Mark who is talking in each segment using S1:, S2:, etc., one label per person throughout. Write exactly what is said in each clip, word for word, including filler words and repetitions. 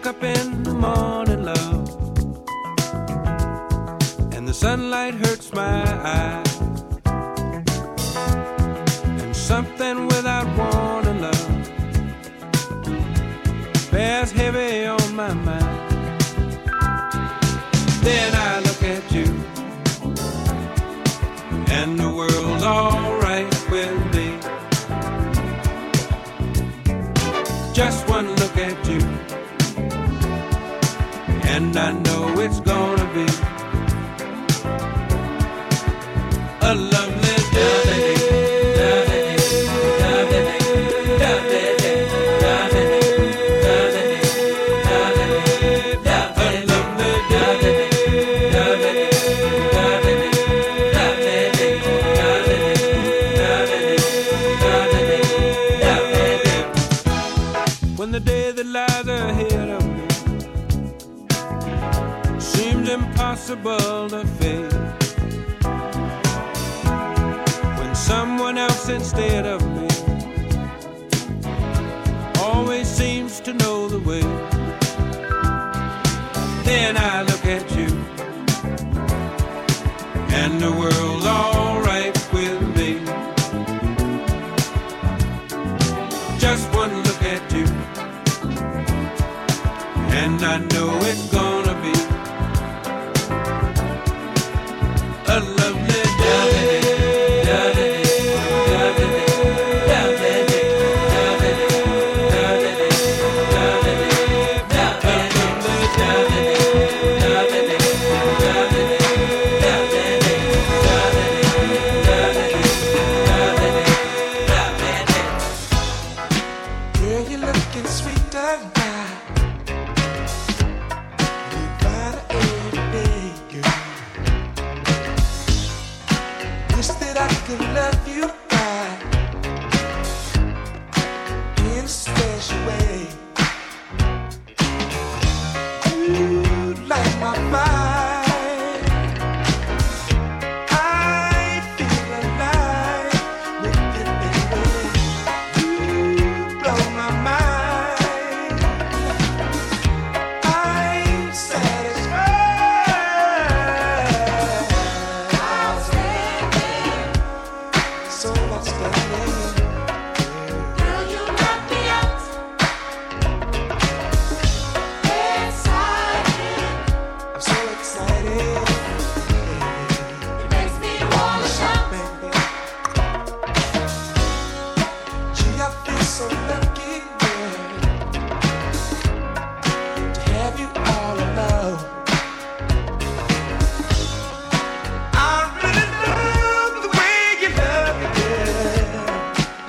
S1: wake up in the morning, love, and the sunlight hurts my eyes, and something without warning, love, bears heavy on my mind. Then I look at you, and the world's alright with me. Just one look at you, and I know it's gonna be a lovely day. When the day that lies ahead of me seems impossible to face, when someone else instead of me always seems to know the way, then I look at you, and the world's alright with me. Just one look at you, and I know it's gonna be a lovely day.
S2: Girl, you're looking sweet tonight. I could love you right in a special way. You light my mind. I feel alive with you, baby. You blow my mind. I'm satisfied. So much better.
S3: Girl, you knock me out. Excited.
S2: I'm so excited.
S3: It makes me wanna shout.
S2: Baby. Gee, I feel so lucky, girl, to have you all alone. I really love the way you love me, girl.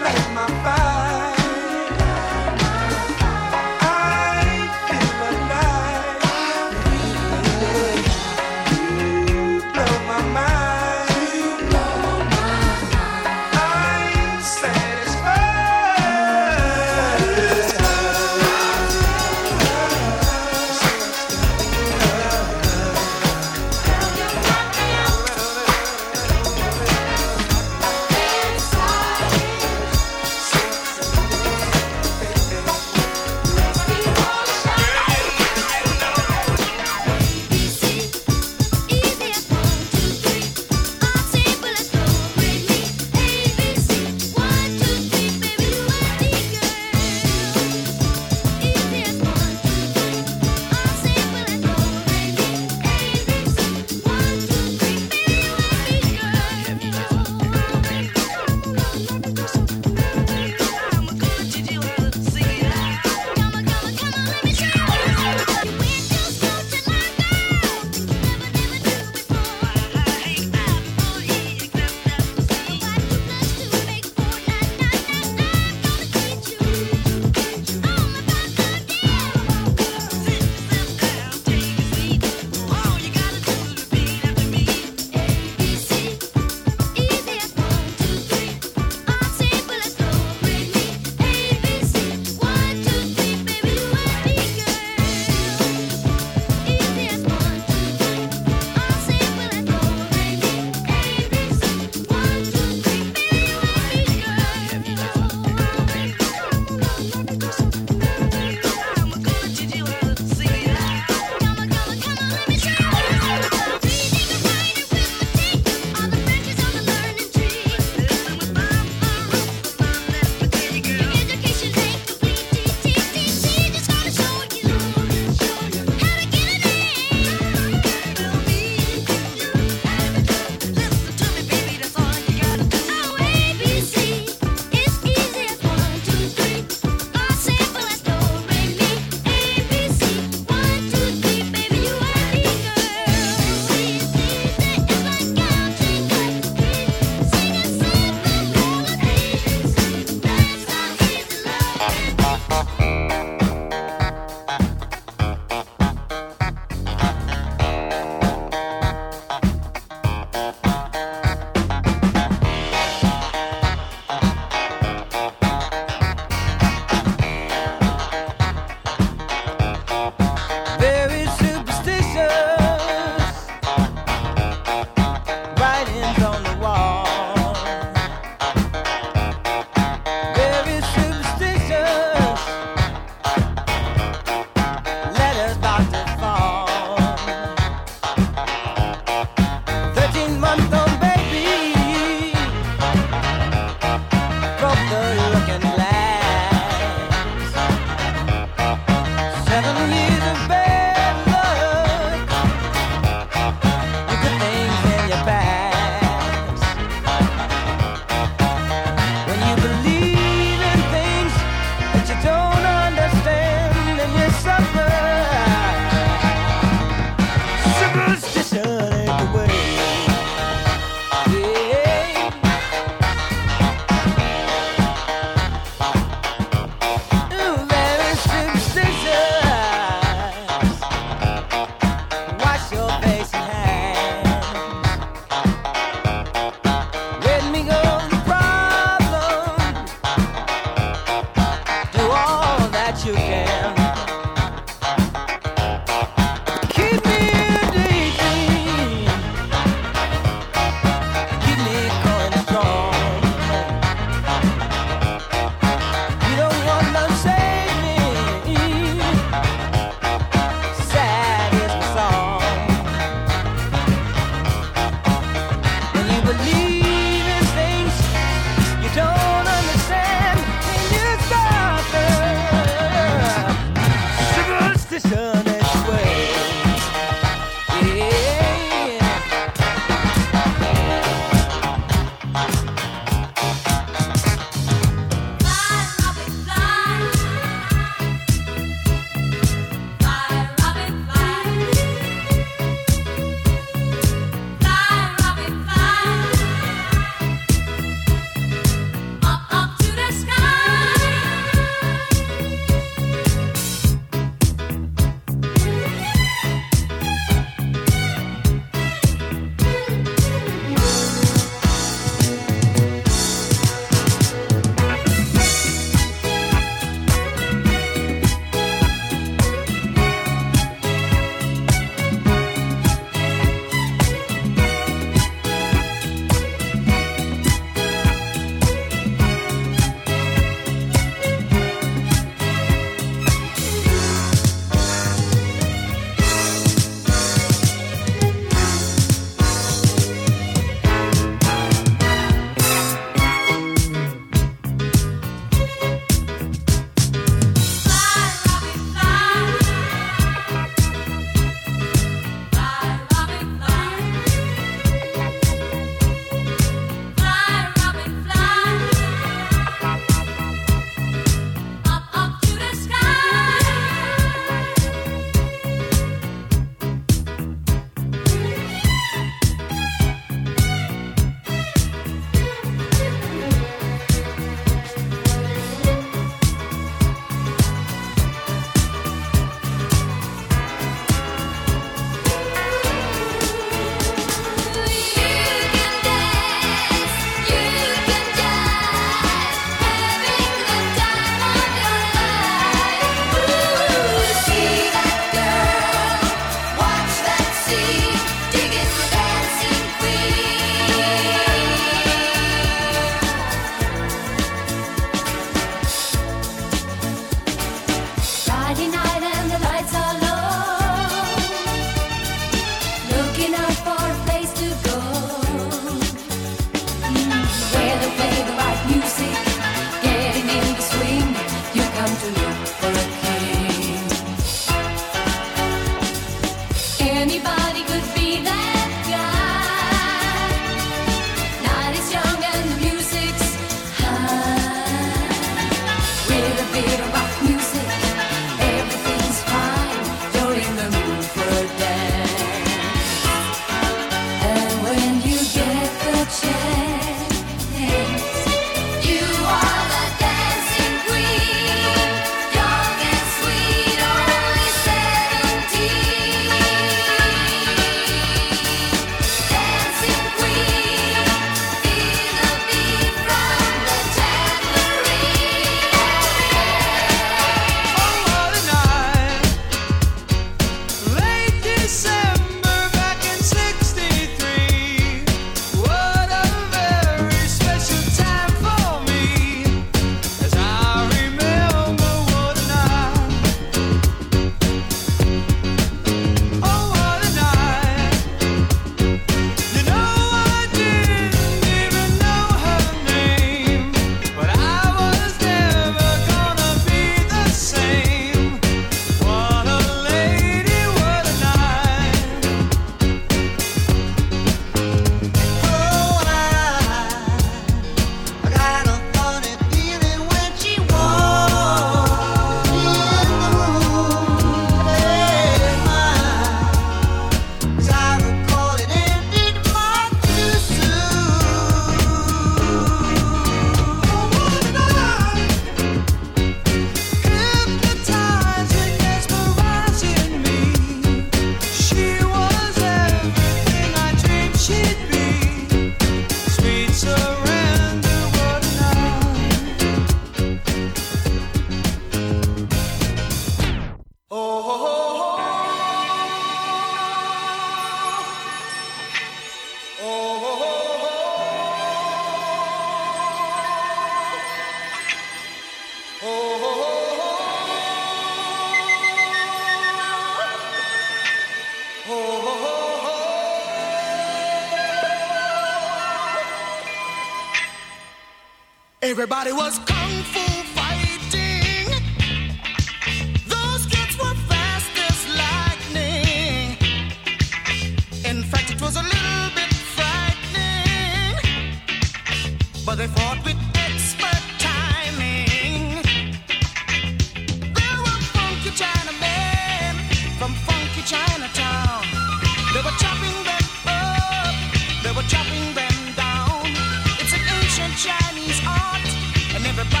S4: Everybody was kung fu fighting. Those kids were fast as lightning. In fact, it was a little bit frightening. But they fought with expert timing. There were funky Chinamen from funky Chinatown. They were chopping them up, they were chopping them down. It's an ancient Chinese art, and everybody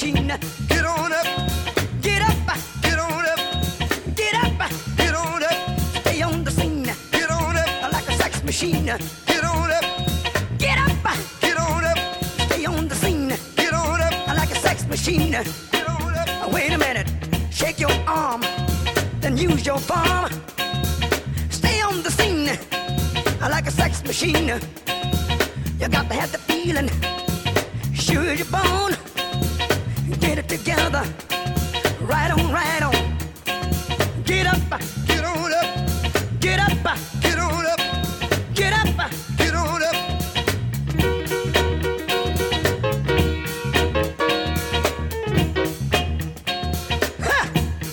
S5: machine. Get on up, get up, get on up, get up, get on up. Stay on the scene. Get on up like a sex machine. Get on up, get up, get on up. Stay on the scene. Get on up like a sex machine. Get on up. Wait a minute, shake your arm, then use your palm. Stay on the scene like a sex machine. You got to have the feeling, sure as you're born. Get it together, right on, right on. Get up, get on up, get up, get on up, get up, get on up. Ha!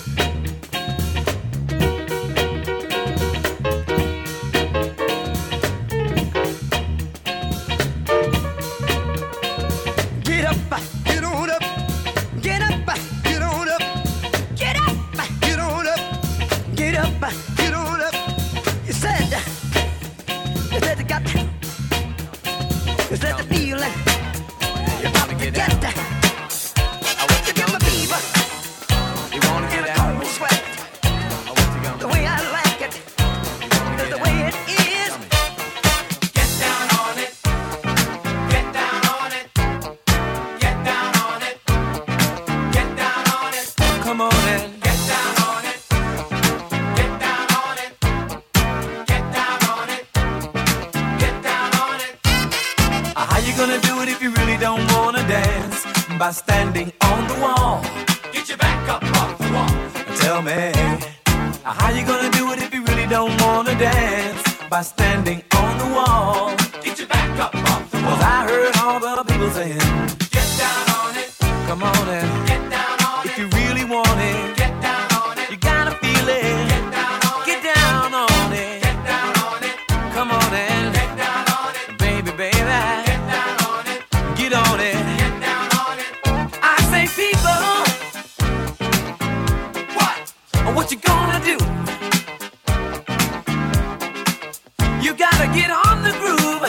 S5: Get up, get on up, get up, get on up, get up, get on up, get up, get on up. You said, you said you got, you said the feeling, you're about to get that. You give me fever,
S6: You wanna
S5: give
S6: get
S5: me
S6: out?
S5: cold sweat,
S6: Oh, what you
S5: the
S6: gonna
S5: way I like it, that's the way it is.
S6: Get down on it. Get down on it. Get down on it. Get down on it.
S1: Come on and
S6: Get down on it. Get down on it. Get down on it. Get down on it.
S1: Uh, how you gonna do it if you really don't wanna dance? By standing on the wall.
S6: Get your back up off the wall.
S1: Tell me, uh, how you gonna do it if you really don't wanna dance? By standing on the wall.
S6: Get your back up off the wall.
S1: Cause I heard all the people saying,
S6: Get down on it.
S1: come on and
S6: Get down on
S1: if
S6: it.
S1: you really want it,
S6: Get down on it.
S1: you gotta feel it.
S6: Get down on
S1: Get
S6: it.
S1: down on it.
S6: Get down on it.
S1: Come on and
S6: Get down on it.
S1: baby, baby,
S6: Get down on it.
S1: get on it.
S6: Get down on it.
S1: I say, people,
S6: What?
S1: what you gonna do? You gotta get on the groove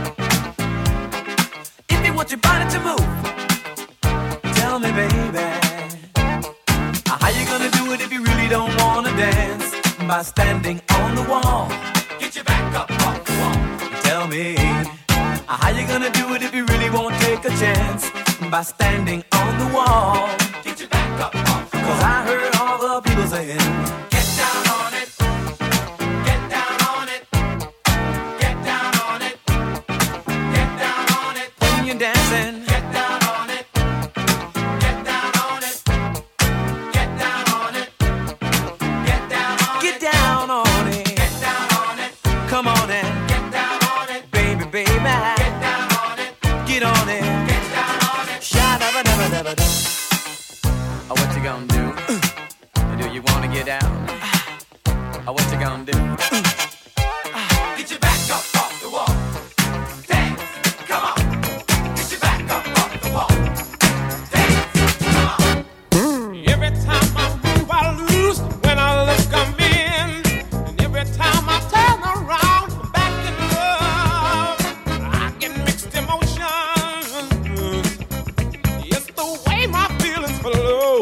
S1: if you want your body to move. Tell me, baby, how you gonna do it if you really don't wanna dance? By standing on the wall.
S6: Get your back up off the wall.
S1: Tell me, how you gonna do it if you really won't take a chance? By standing on the wall.
S6: Get your back up off the
S1: Cause
S6: wall.
S1: I heard all the people saying,
S6: Get down on it. Get down on it. Get down on it. Get down on it.
S1: when you're dancing,
S6: Get down on it. Get down on it. Get down on it. Get down on
S1: get
S6: it.
S1: down on it.
S6: Get down on it.
S1: Come on and
S6: Get down on it.
S1: baby, baby,
S6: Get down on it.
S1: get on it.
S6: Get down on it.
S1: Sha-da-ba-da-ba-da-ba-da.
S6: Oh, what you gonna do? Do you wanna get down? Oh, what you gonna do? Get your back up off the wall. Dance, come on. Get your back up off the wall. Dance, come on.
S7: Every time I move, I lose. When I look, I'm in. And every time I turn around, I'm back in love. I get mixed emotions. It's the way my feelings flow.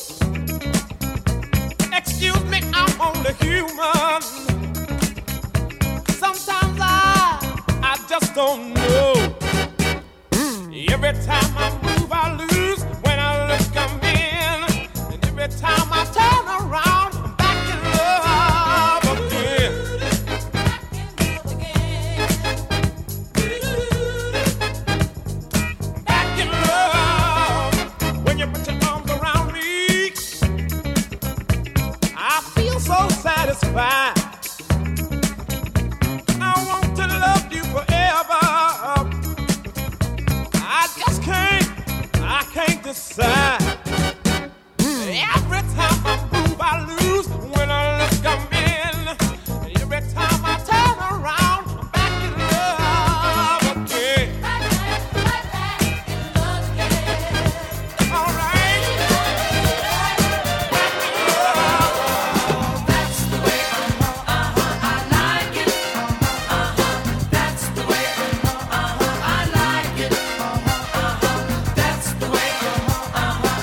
S7: Excuse me, I'm only human. Sometimes I, I just don't know. Every time I move, I lose. When I look, I'm in. And every time I turn around, I'm back in love again. Back in love. When you put your arms around me, I feel so satisfied. I want to love you forever. I just can't, I can't decide. Every time I move, I lose. When I look, I'm in. Every time I turn around, I'm back in love again. All right. Back in love.
S6: That's the way I like it. That's the way I like it. That's the way I like it.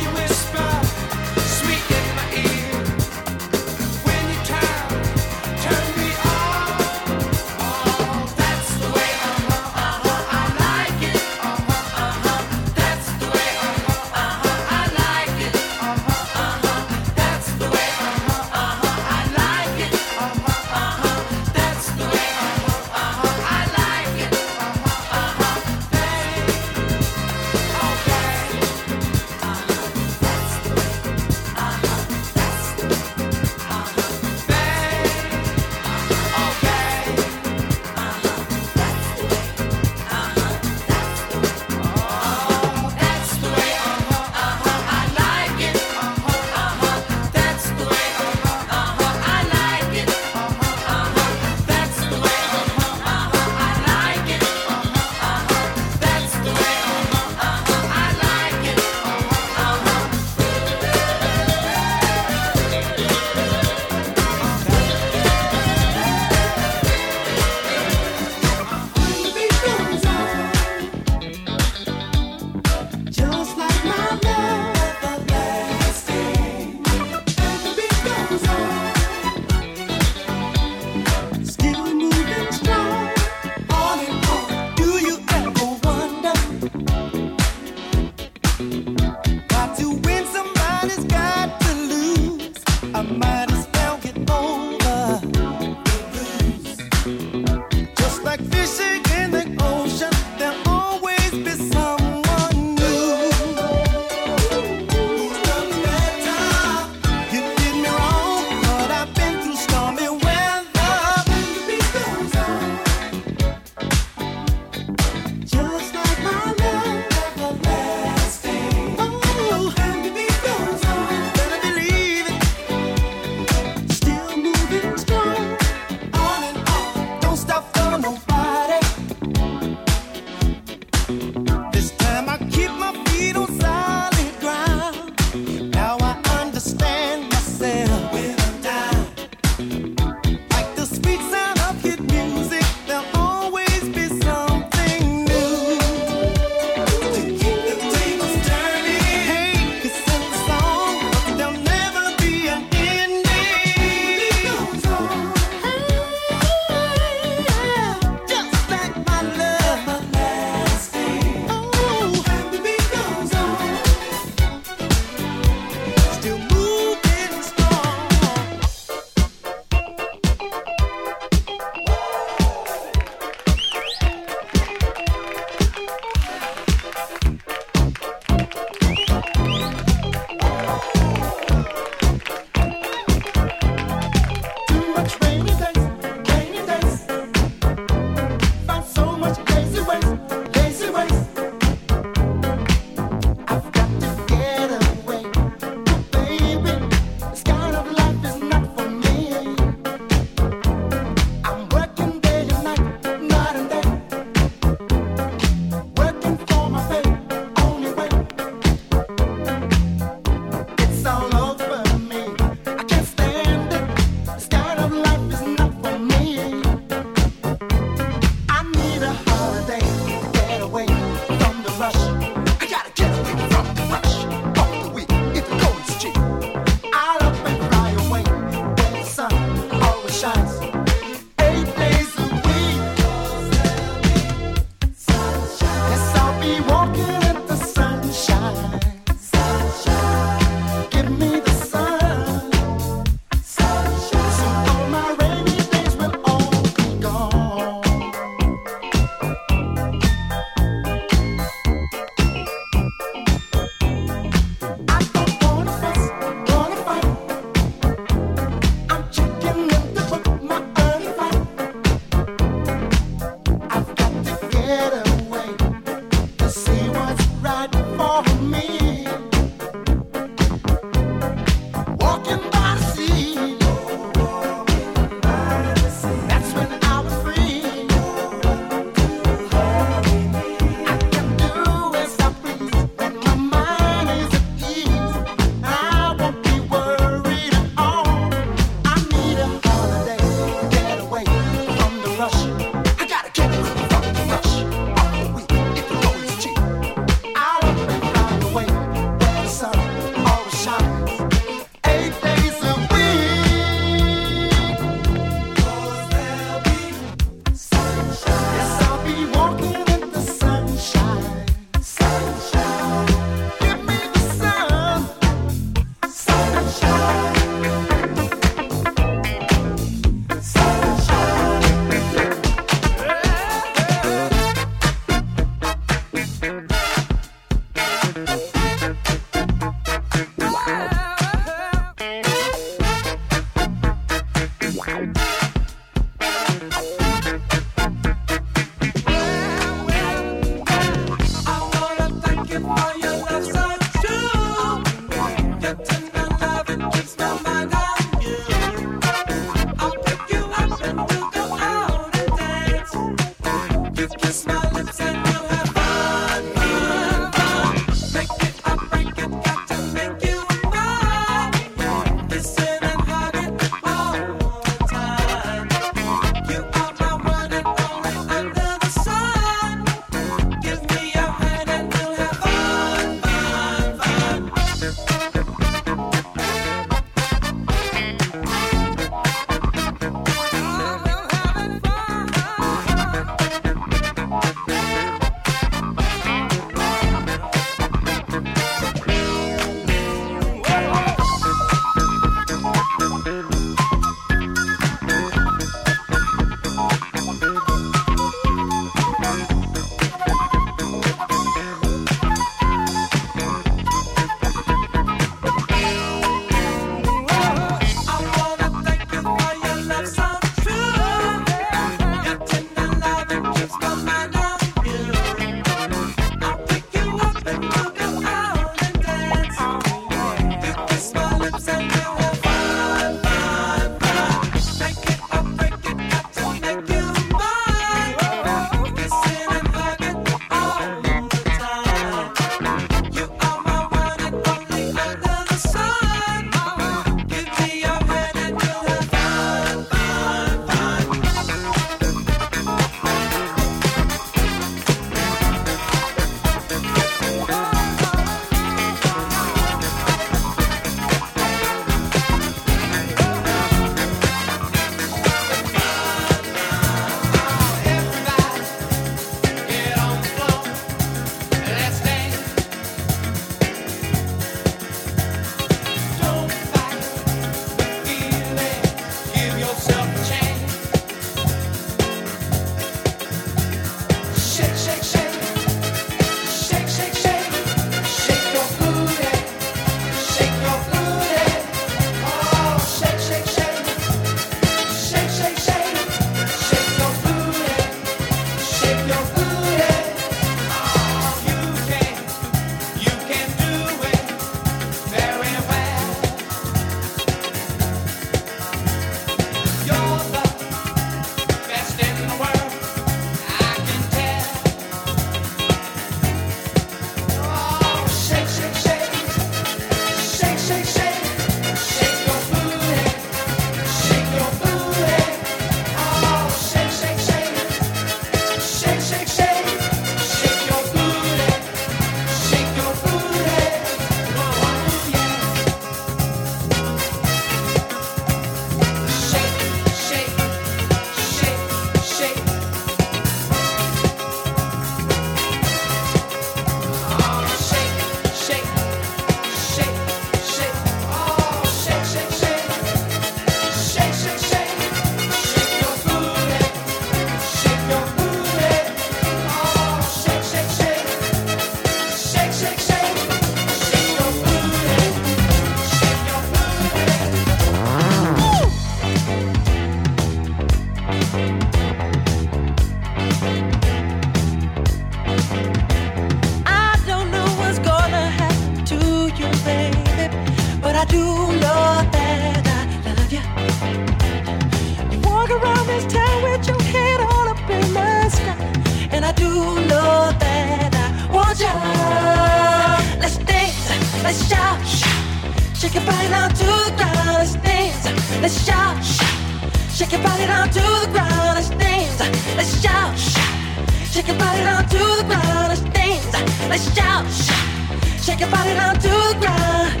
S5: I do know that I want you. Let's dance, let's shout, shake your body down to the ground. Let's dance, let's shout, shake your body down to the ground. Let's dance, let's shout, shake your body down to the ground. Let's dance, let's shout, shake your body down to the ground.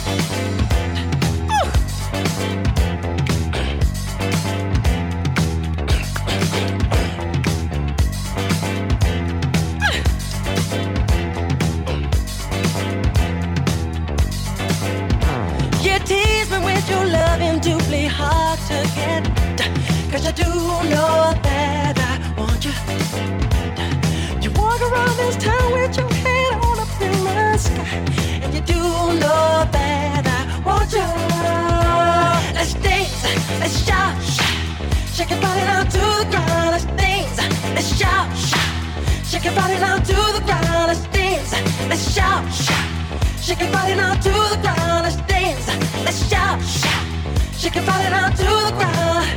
S5: Doubly hard to get, cause I do know that I want you. You walk around this town with your head on up in the sky, and you do know that I want you. Let's dance, let's shout, shake your body down to the ground. Let's dance, let's shout, shake your body down to the ground. Let's dance, let's shout, shake your body down to the ground. Let's dance, let's shout, shake your body down to the ground.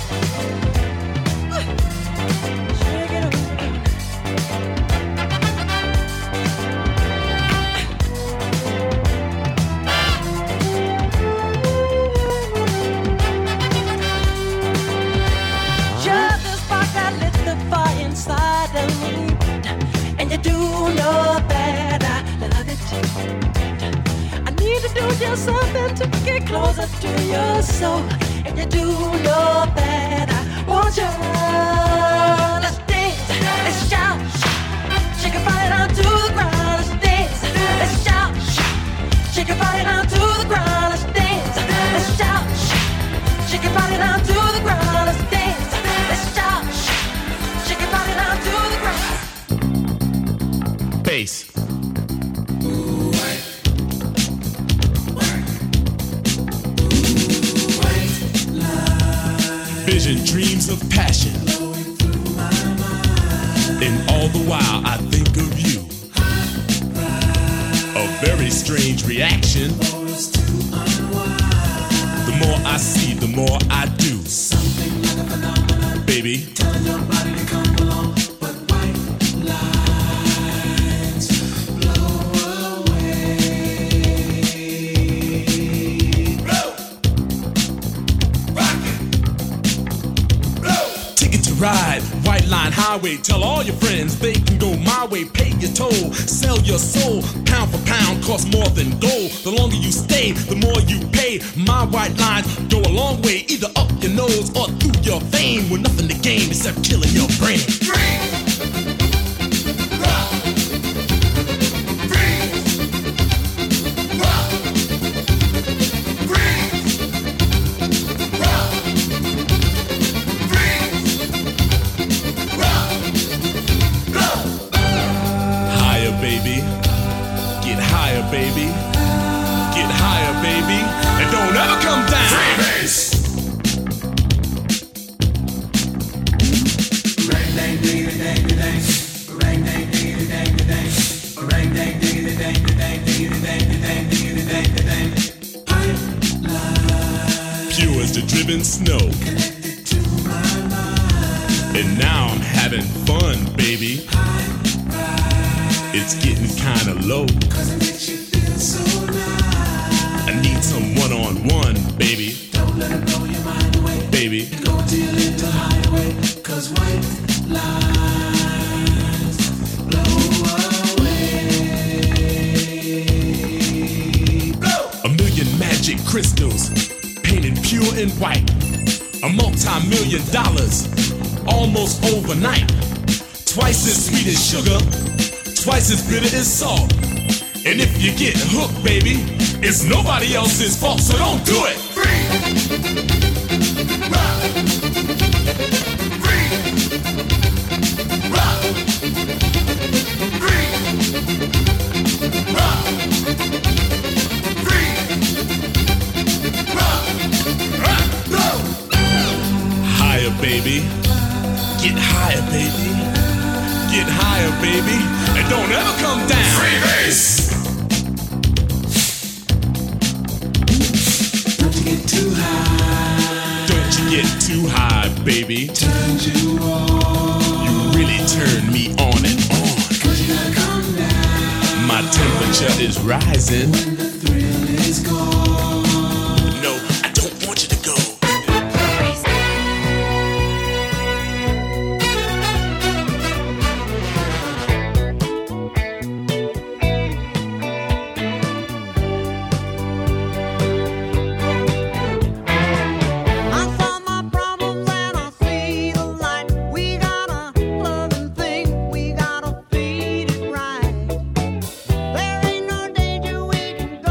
S5: Shake it up. You're the spark that lit the fire inside of me, and you do know that I love it. I need to do just something to get closer to your soul, and you do know that I want you. Let's dance, let's shout, shake your body down to the ground. Let's dance, let's shout, shake your body down to the ground. Let's dance, let's shout, shake your body down to the ground. Let's dance, let's shout, shake your body down to the ground.
S8: Bass. Vision, dreams of passion, and all the while I think of you. A very strange reaction. The more I see, the more I do. Something like a phenomenon, baby. Telling your body to come along, but white lines blow away. Blow, rock it. Ticket to ride, White Line Highway. Tell all your friends they can go my way. Pay your toll, sell your soul. Pound for pound, costs more than gold. The longer you stay, the more you pay. My white lines go a long way, either up your nose or through your vein. With nothing to gain except killing your brain. Baby, get higher, baby, and don't ever come down. Freebase. Rang dang diggity dang dang, rang dang diggity dang dang, rang dang diggity dang dang diggity dang dang diggity dang dang. Pipeline, pure as the driven snow, connected to my mind, and now I'm having fun, baby. It's getting kinda low. Cause it makes you feel so nice. I need some one-on-one, baby. Don't let it blow your mind away. Baby. Go till your little hideaway. Cause white lines blow away. Blow. A million magic crystals painted pure and white. A multi-million dollars almost overnight. Twice as sweet as sugar, twice as bitter as salt. And if you get hooked, baby, it's nobody else's fault, so don't do it. Free. Rock. Free. Rock. Free. Rock. Free. Rock. Rock. Go. Higher, baby. Get higher, baby. Get higher, baby, and don't ever come down. Freebase. Don't you get too high. Don't you get too high, baby. Turns you on. You really turn me on and on. My temperature is rising. When the thrill is gone. No, I don't want you to go.
S4: There ain't no danger we can go.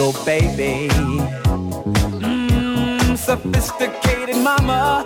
S1: oh baby. Mmm, sophisticated mama.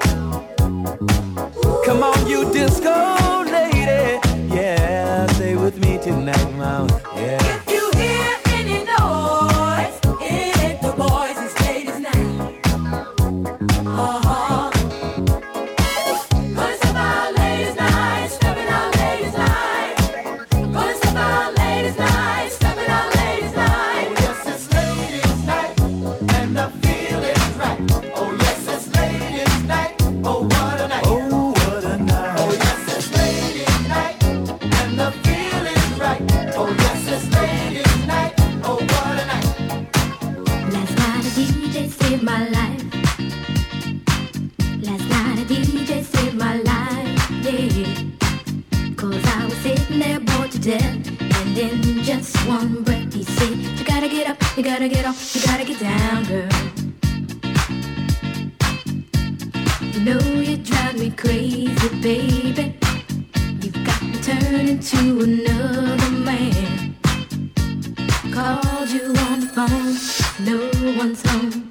S1: Come on, you disco lady. Yeah, stay with me tonight, mama. Yeah.
S3: If you hear any noise, it ain't the boys, it's ladies' night. Uh-huh. Gonna step out ladies' night, stepping out ladies' night. Gonna step out ladies' night, stepping out ladies' night.
S2: Oh yes, it's ladies' night, and the feeling's right. Oh yes, it's ladies' night. Oh what a night.
S1: Oh, what a night.
S2: Oh yes, it's ladies' night, and the feeling's right. Oh yes, it's ladies' night. Oh what a night.
S9: Last night a D J saved my life. Last night a D J saved my life, yeah. Cause I was sitting there bored to death, and in just one breath he said, you gotta get up, you gotta get off, you gotta get down, girl. You know you drive me crazy, baby. You've got me turning to another man. Called you on the phone, no one's home.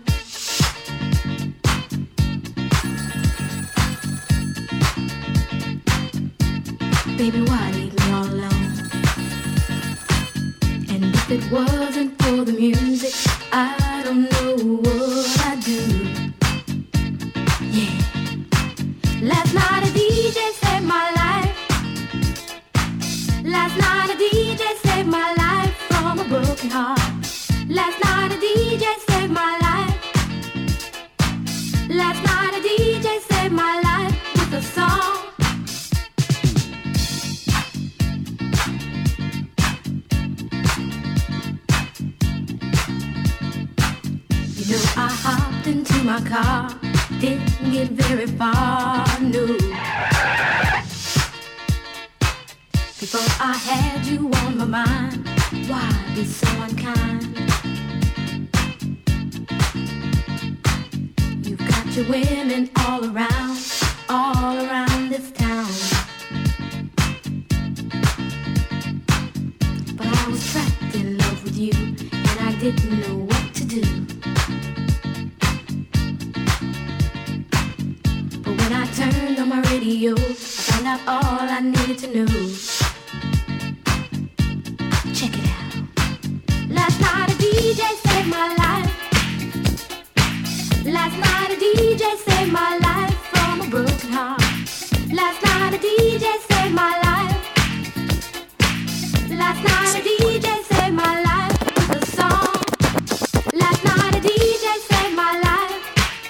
S9: Baby, why leave me all alone? And if it wasn't for the music, I don't know what I'd do. Yeah. Last night a D J saved my life. Last night a D J saved my life from a broken heart. Last night a D J saved my life. Last night a D J saved my life with a song. You know I hopped into my car, didn't get very far, no. Before I had you on my mind, why be so unkind? You've got your women all around, all around this town. But I was trapped in love with you, and I didn't know what to do. But when I turned on my radio, I found out all I needed to know. Check it out. Last night a D J saved my life. Last night a D J saved my life from a broken heart. Last night a D J saved my life. Last night a D J saved my life with a song. Last night a D J saved my life.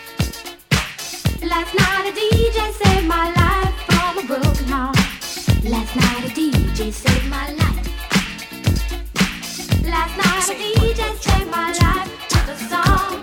S9: Last night a D J saved my life from a broken heart. Last night a D J saved my life. Last night a D J saved my life with a song.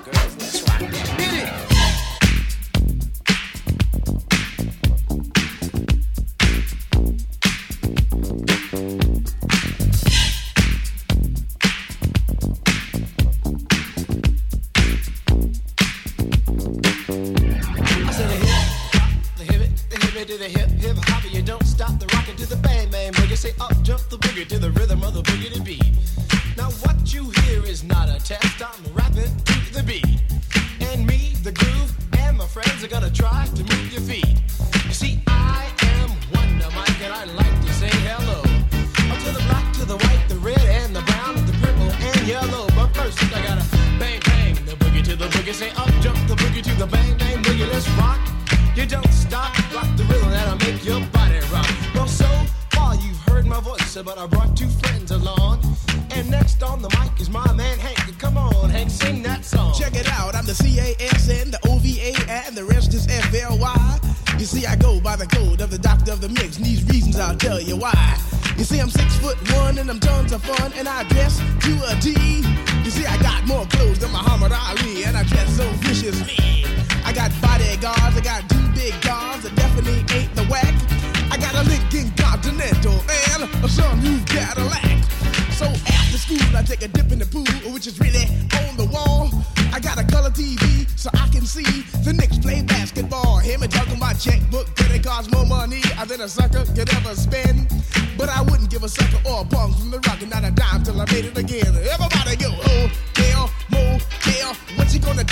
S2: I said a hip, the hip it, the hip it to the hip, hip hop, you don't stop the rockin' to the bang bang boogie. Say up jump the boogie to the rhythm of the boogie to beat. Now what you hear is not a test, I'm rapping to the beat. And me, the groove, and my friends are gonna try to move your feet. You see, I am Wonder Mike, and I like to say hello. Up to the black, to the white, the red, and the brown, the purple, and yellow. But first, I gotta bang bang the boogie to the boogie. Say up jump the boogie to the bang bang boogie. Let's rock. You don't stop, rock the rhythm that'll make your body rock. Well, so far you've heard my voice, but I brought two friends along. And next on the mic is my man Hank. Come on, Hank, sing that song.
S10: Check it out, I'm the C A S N, the O V A, and the rest is F L Y. You see, I go by the code of the doctor of the mix, and these reasons I'll tell you why. You see, I'm six foot one, and I'm tons of fun, and I dress to a T. You see, I got more clothes than Muhammad Ali, and I dress so viciously. I got bodyguards, I got two big guns, I definitely ain't the whack. I got a Lincoln Continental and a Sunroof Cadillac. So after school, I take a dip in the pool, which is really on the wall. I got a color T V so I can see the Knicks play basketball. Hear me talking about checkbook, that it costs more money than a sucker could ever spend. But I wouldn't give a sucker or a punk from the rock and not a dime till I made it again. Everybody go, oh, hell,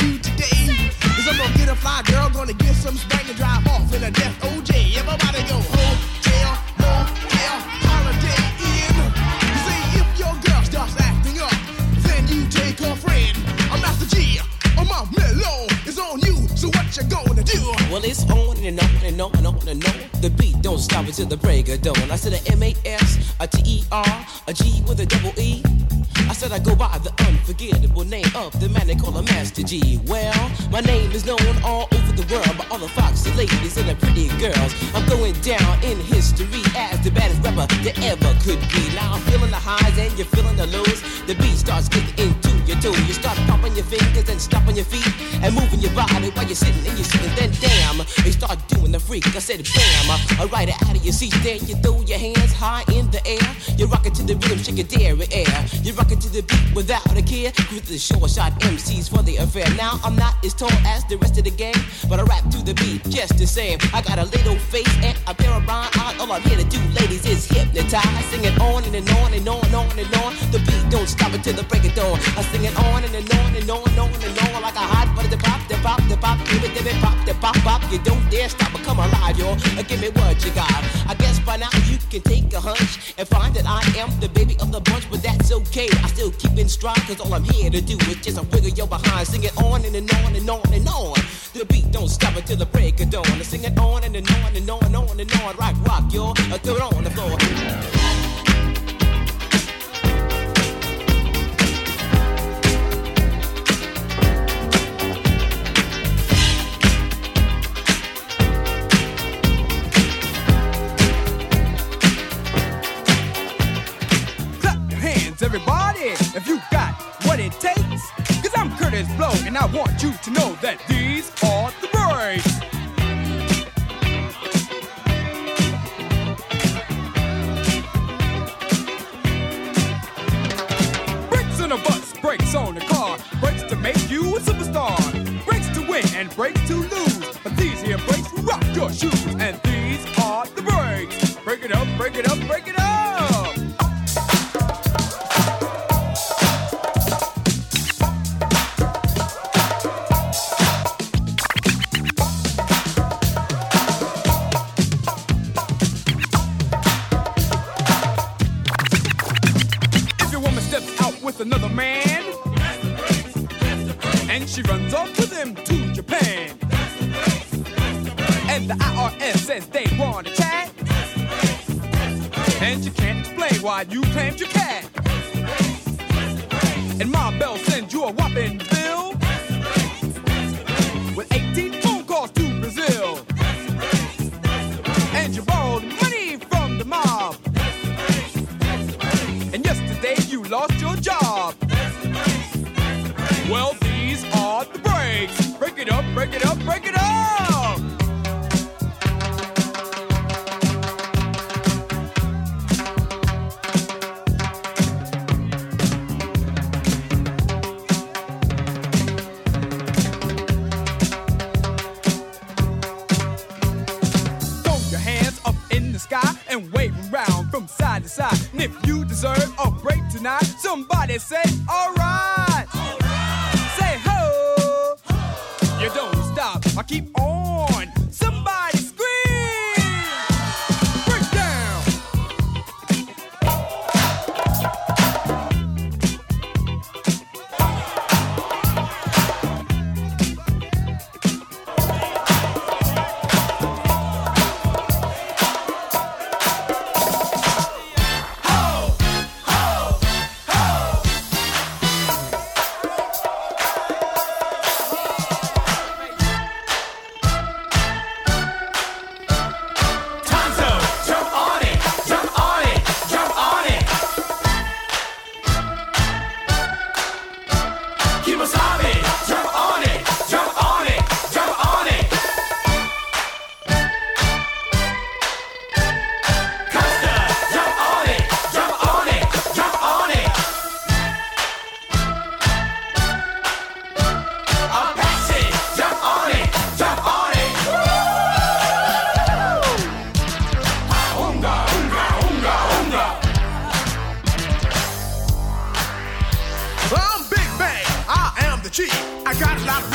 S10: do today is I'm gonna get a fly girl, gonna get some spank and drive off in a death O J. Everybody go hotel, motel, holiday inn. You see, if your girl starts acting up, then you take her friend. I'm Master G, I'm a mellow. It's on you, so what you gonna do?
S11: Well, it's on and on and on and on and on. The beat don't stop until the break of dawn. I said a M A S, a T E R, a G with a double E. I said I go by the unforgettable name of the man they call a Master G. Well, my name is known all over the world by all the foxy ladies and the pretty girls. I'm going down in history as the baddest rapper that ever could be. Now I'm feeling the highs and you're feeling the lows. The beat starts getting into your toe. You start popping your fingers and stomping your feet and moving your body while you're sitting and you're sitting. Then damn, they start doing the freak. I said bam, I ride it out of your seat. Then you throw your hands high in the air. You rock it to the rhythm, shake your dairy air. You rock it to the beat without a care. With the short shot M Cs for the affair. Now I'm not as tall as the rest of the gang, but I rap to the beat just the same. I got a little face and a pair of rhyme eyes. All I'm here to do, ladies, is hypnotize. Sing it on and, and on and on and on and on. The beat don't stop until the break of dawn. I sing it on and, and on and on and on and on like a hot butter. The pop, the pop, the pop, give it, give it, pop, the pop, pop. You don't dare stop or come alive, y'all. Give me what you got. I guess by now you can take a hunch and find that I am the baby of the bunch, but that's okay. I still keep in stride, cause all I'm here to do is just a wiggle your behind. Sing it on and, and on and on and on. The beat don't stop until the break of dawn. I sing it on and, and on and on and on and on. Rock, rock, y'all. I throw it on the floor.
S12: Everybody, if you got what it takes, cause I'm Curtis Blow and I want you to know that these are the breaks. Brakes on a bus, brakes on a car, brakes to make you a superstar, brakes to win and brakes to lose, but these here brakes rock your shoes, and these are the breaks. Break it up, break it up, break it up. Another man, that's the breaks, that's the breaks. And she runs off with him to Japan. That's the breaks, that's the breaks. And the I R S says they want to chat. That's the breaks, that's the breaks. And you can't explain why you claimed your cat. That's the breaks, that's the breaks. And Ma Bell sends you a whopping bill. That's the breaks, that's the breaks. With eighteen phone calls to Brazil. That's the breaks, that's the breaks. And you borrowed money from the mob. That's the breaks, that's the breaks. And yesterday you lost your job. That's the breaks, that's the breaks. Well, these are the breaks. Break it up, break it up, break it up. Throw your hands up in the sky and wave around from side to side. And if you deserve a break tonight, somebody say, alright. Alright. Say ho. Ho. You don't stop. I keep on. Somebody scream. Break down.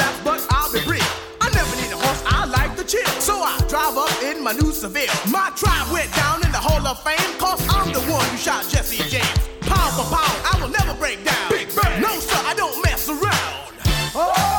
S10: fast, but I'll be brief. I never need a horse, I like to chill. So I drive up in my new Seville. My tribe went down in the Hall of Fame, cause I'm the one who shot Jesse James. Pound for pound, I will never break down. Big Bang. No, sir, I don't mess around. Oh!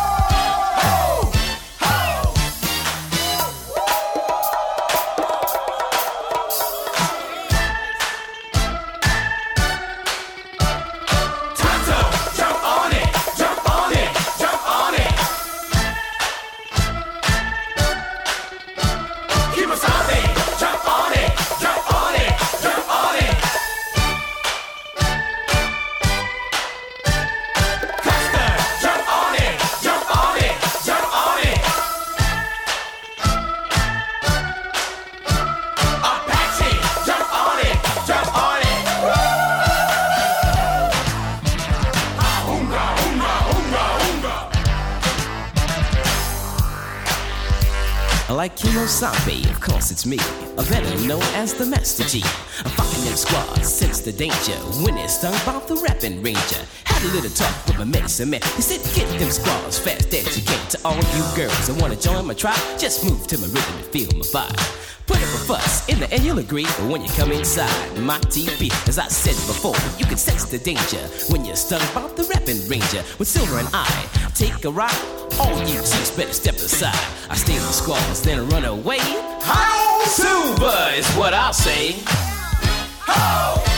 S11: Like Kimosabe, of course it's me, a better known as the Master G. I'm fucking them squads, sense the danger, when it's stung by the rapping ranger. Had a little talk with my medicine man, he said get them squads fast as you can. To all you girls that wanna join my tribe, just move to my rhythm and feel my vibe. Put up a fuss, in the end you'll agree, but when you come inside my T V, as I said before, you can sense the danger when you're stung by the rapping ranger. With Silver and I take a ride, all you chicks better step aside. I stay in the squads, then run away. How Silver is what I'll say. How